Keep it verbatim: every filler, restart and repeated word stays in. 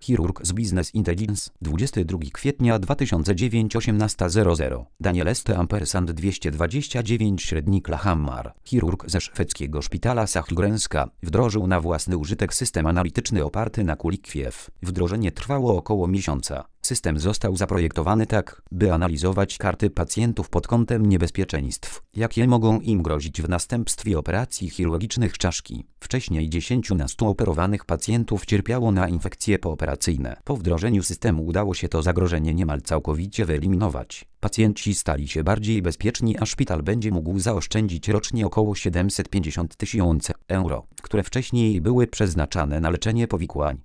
Chirurg z Business Intelligence, dwudziestego drugiego kwietnia dwa tysiące dziewięć, osiemnasta zero zero. Daniel Este Ampersand dwieście dwadzieścia dziewięć Średni Klahammar. Chirurg ze szwedzkiego szpitala Sachgränska wdrożył na własny użytek system analityczny oparty na Kulikwiew. Wdrożenie trwało około miesiąca. System został zaprojektowany tak, by analizować karty pacjentów pod kątem niebezpieczeństw, jakie mogą im grozić w następstwie operacji chirurgicznych czaszki. Wcześniej dziesięciu na stu operowanych pacjentów cierpiało na infekcje pooperacyjne. Po wdrożeniu systemu udało się to zagrożenie niemal całkowicie wyeliminować. Pacjenci stali się bardziej bezpieczni, a szpital będzie mógł zaoszczędzić rocznie około siedemset pięćdziesiąt tysięcy euro, które wcześniej były przeznaczane na leczenie powikłań.